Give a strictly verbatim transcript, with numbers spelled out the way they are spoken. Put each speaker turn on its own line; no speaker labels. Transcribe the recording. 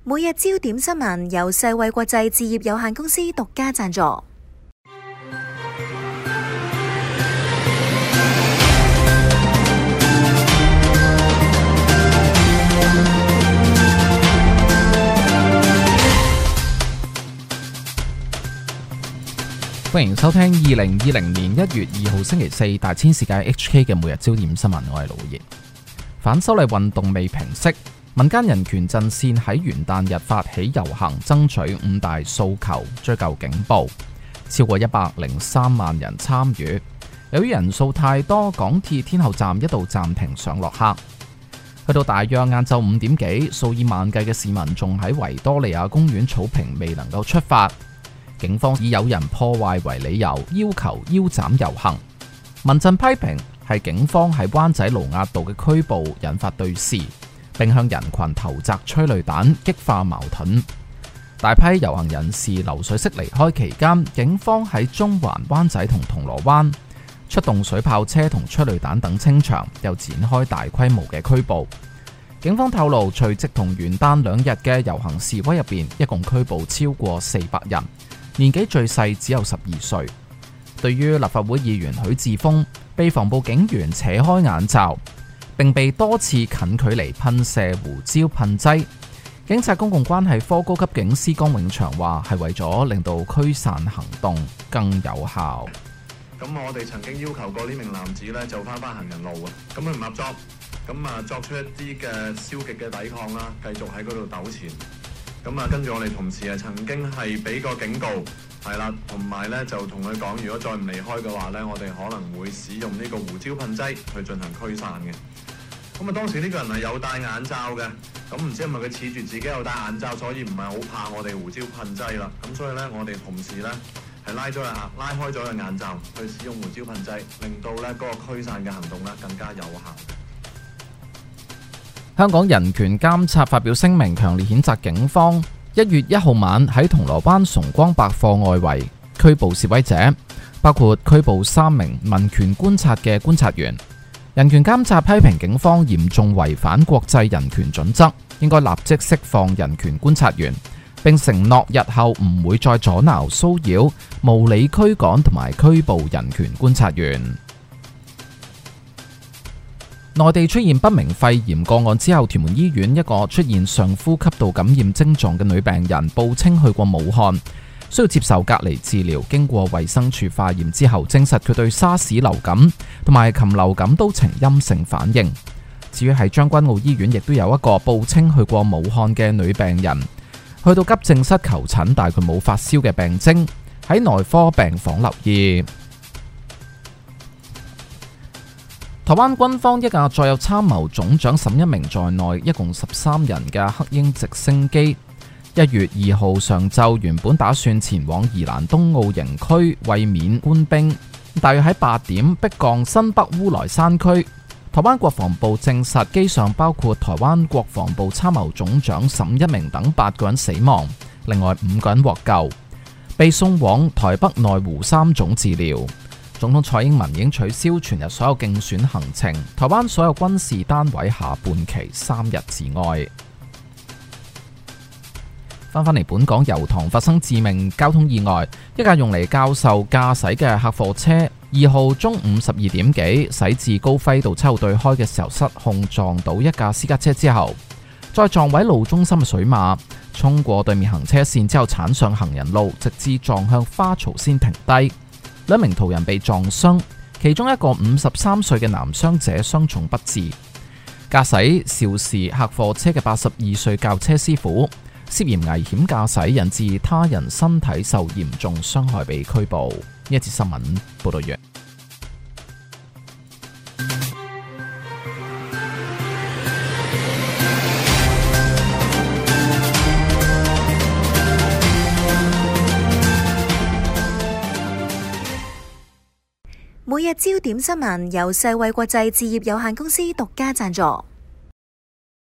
每日焦點新聞由世衛國際置業有限公司獨家贊助。
歡迎收聽二零二零年一月二號星期四大千世界 H K 嘅每日焦點新聞，我係盧傑。反修例運動未平息，民間人權陣線喺元旦日發起遊行，爭取五大訴求，追究警暴，超過一百零三萬人參與。由於人數太多，港鐵天后站一度暫停上落客。去到大約晏晝五點幾，數以萬計嘅市民仲喺維多利亞公園草坪未能夠出發。警方以有人破壞為理由，要求腰斬遊行。民陣批評係警方喺灣仔盧押道嘅拘捕引發對峙，並向人群投擲催淚彈，激化矛盾。大批遊行人士流水式離開期間，警方喺中環、灣仔同銅鑼灣出動水炮車同催淚彈等清場，又展開大規模嘅拘捕。警方透露，除夕同元旦兩日嘅遊行示威入邊，一共拘捕超過四百人。年紀最細只有十二歲。對於立法會議員許智峰被防暴警員扯開眼罩，並被多次近距離噴射胡椒噴劑，警察公共關係科高級警司江永祥話係為咗令到驅散行動更有效。
咁我哋曾經要求過呢名男子咧就翻返行人路啊，咁佢唔合作，咁啊作出一啲嘅消極嘅抵抗啦，繼續喺嗰度糾纏。咁啊，跟住我哋同事啊，曾經係俾個警告，係啦，同埋咧就同佢講，如果再唔離開嘅話咧，我哋可能會使用呢個胡椒噴劑去進行驅散嘅。咁啊，當時呢個人係有戴眼罩嘅，咁唔知係咪佢恃住自己有戴眼罩，所以唔係好怕我哋胡椒噴劑啦。咁所以咧，我哋同事咧係拉咗佢下，拉開咗佢眼罩去使用胡椒噴劑，令到咧嗰個驅散嘅行動咧更加有效。
香港人權監察發表聲明，強烈譴責警方一月一號晚喺銅鑼灣崇光百貨外圍拘捕示威者，包括拘捕三名民權觀察嘅觀察員。人權監察批評警方嚴重違反國際人權準則，應該立即釋放人權觀察員，並承諾日後唔會再阻撓、騷擾、無理驅趕同埋拘捕人權觀察員。內地出現不明肺炎個案之後，屯門醫院一個出現上呼吸道感染症狀嘅女病人報稱去過武漢，需要接受隔離治療。經過衛生署化驗之後，證實佢對沙士流感同埋禽流感都呈陰性反應。至於喺將軍澳醫院，亦都有一個報稱去過武漢嘅女病人，去到急症室求診，但佢冇發燒嘅病徵，喺內科病房留醫。台灣軍方一架載有參謀總長沈一鳴在內，一共十三人嘅黑鷹直升機，一月二號上晝原本打算前往宜蘭東澳營區慰勉官兵，大約喺八點迫降新北烏來山區。台灣國防部證實，機上包括台灣國防部參謀總長沈一鳴等八個人死亡，另外五個人獲救，被送往台北內湖三總治療。總統蔡英文已經取消全日所有競選行程，台灣所有軍事單位下半旗三日致哀。翻返嚟本港，油塘發生致命交通意外，一架用嚟教授駕駛嘅客貨車，二號中午十二點幾駛至高輝道七號對開嘅時候失控撞到一架私家車之後，再撞毀路中心嘅水馬，衝過對面行車線之後鏟上行人路，直至撞向花槽先停低。兩名途人被撞傷，其中一個五十三歲嘅男傷者傷重不治。駕駛肇事客貨車嘅八十二歲轎車師傅涉嫌危險駕駛，引致他人身體受嚴重傷害，被拘捕。呢一節新聞報道完。
每日焦點新聞由世衛國際置業有限公司獨家贊助。